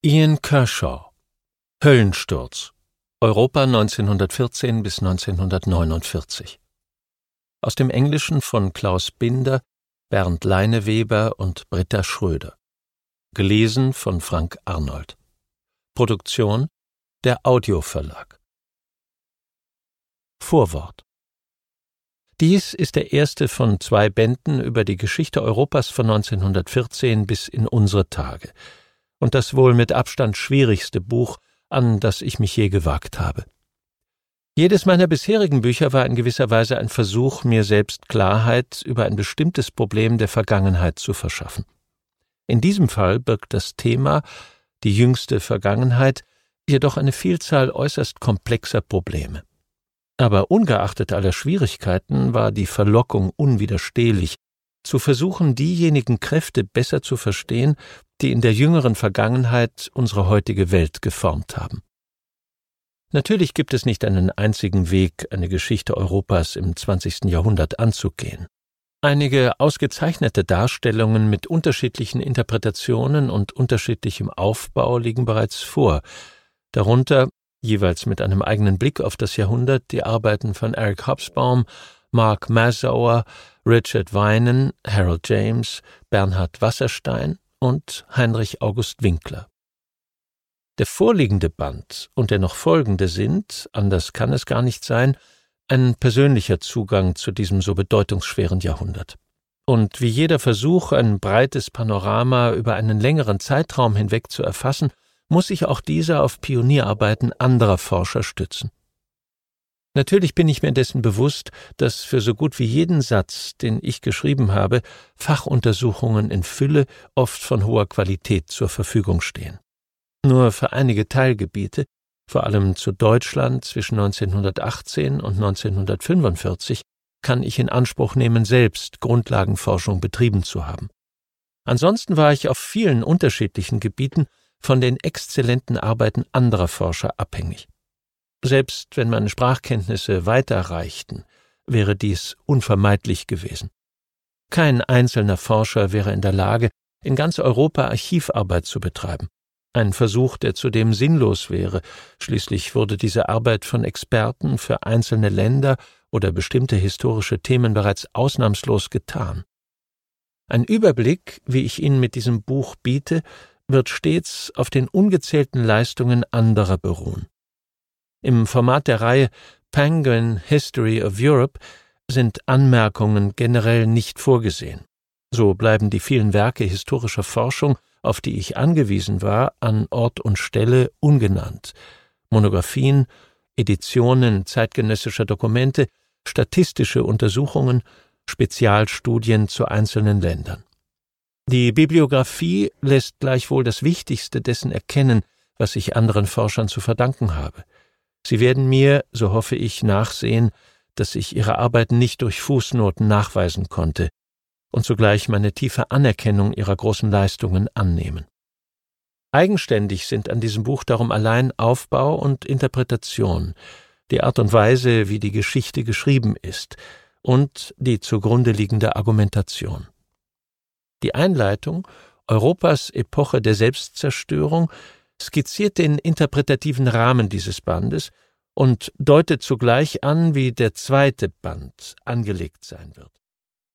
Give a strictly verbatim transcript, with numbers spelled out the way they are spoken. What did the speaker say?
Ian Kershaw Höllensturz Europa neunzehnhundertvierzehn bis neunzehnhundertneunundvierzig. Aus dem Englischen von Klaus Binder, Bernd Leineweber und Britta Schröder. Gelesen von Frank Arnold. Produktion der Audioverlag. Vorwort. Dies ist der erste von zwei Bänden über die Geschichte Europas von neunzehnhundertvierzehn bis in unsere Tage und das wohl mit Abstand schwierigste Buch, an das ich mich je gewagt habe. Jedes meiner bisherigen Bücher war in gewisser Weise ein Versuch, mir selbst Klarheit über ein bestimmtes Problem der Vergangenheit zu verschaffen. In diesem Fall birgt das Thema, die jüngste Vergangenheit, jedoch eine Vielzahl äußerst komplexer Probleme. Aber ungeachtet aller Schwierigkeiten war die Verlockung unwiderstehlich, zu versuchen, diejenigen Kräfte besser zu verstehen, die in der jüngeren Vergangenheit unsere heutige Welt geformt haben. Natürlich gibt es nicht einen einzigen Weg, eine Geschichte Europas im zwanzigsten Jahrhundert anzugehen. Einige ausgezeichnete Darstellungen mit unterschiedlichen Interpretationen und unterschiedlichem Aufbau liegen bereits vor, darunter, jeweils mit einem eigenen Blick auf das Jahrhundert, die Arbeiten von Eric Hobsbawm, Mark Mazower, Richard Weinen, Harold James, Bernhard Wasserstein und Heinrich August Winkler. Der vorliegende Band und der noch folgende sind, anders kann es gar nicht sein, ein persönlicher Zugang zu diesem so bedeutungsschweren Jahrhundert. Und wie jeder Versuch, ein breites Panorama über einen längeren Zeitraum hinweg zu erfassen, muss sich auch dieser auf Pionierarbeiten anderer Forscher stützen. Natürlich bin ich mir dessen bewusst, dass für so gut wie jeden Satz, den ich geschrieben habe, Fachuntersuchungen in Fülle, oft von hoher Qualität zur Verfügung stehen. Nur für einige Teilgebiete, vor allem zu Deutschland zwischen neunzehnhundertachtzehn und neunzehnhundertfünfundvierzig, kann ich in Anspruch nehmen, selbst Grundlagenforschung betrieben zu haben. Ansonsten war ich auf vielen unterschiedlichen Gebieten von den exzellenten Arbeiten anderer Forscher abhängig. Selbst wenn meine Sprachkenntnisse weiter reichten, wäre dies unvermeidlich gewesen. Kein einzelner Forscher wäre in der Lage, in ganz Europa Archivarbeit zu betreiben. Ein Versuch, der zudem sinnlos wäre. Schließlich wurde diese Arbeit von Experten für einzelne Länder oder bestimmte historische Themen bereits ausnahmslos getan. Ein Überblick, wie ich ihn mit diesem Buch biete, wird stets auf den ungezählten Leistungen anderer beruhen. Im Format der Reihe Penguin History of Europe sind Anmerkungen generell nicht vorgesehen. So bleiben die vielen Werke historischer Forschung, auf die ich angewiesen war, an Ort und Stelle ungenannt. Monographien, Editionen zeitgenössischer Dokumente, statistische Untersuchungen, Spezialstudien zu einzelnen Ländern. Die Bibliographie lässt gleichwohl das Wichtigste dessen erkennen, was ich anderen Forschern zu verdanken habe. Sie werden mir, so hoffe ich, nachsehen, dass ich ihre Arbeiten nicht durch Fußnoten nachweisen konnte und zugleich meine tiefe Anerkennung ihrer großen Leistungen annehmen. Eigenständig sind an diesem Buch darum allein Aufbau und Interpretation, die Art und Weise, wie die Geschichte geschrieben ist und die zugrunde liegende Argumentation. Die Einleitung, Europas Epoche der Selbstzerstörung, skizziert den interpretativen Rahmen dieses Bandes und deutet zugleich an, wie der zweite Band angelegt sein wird.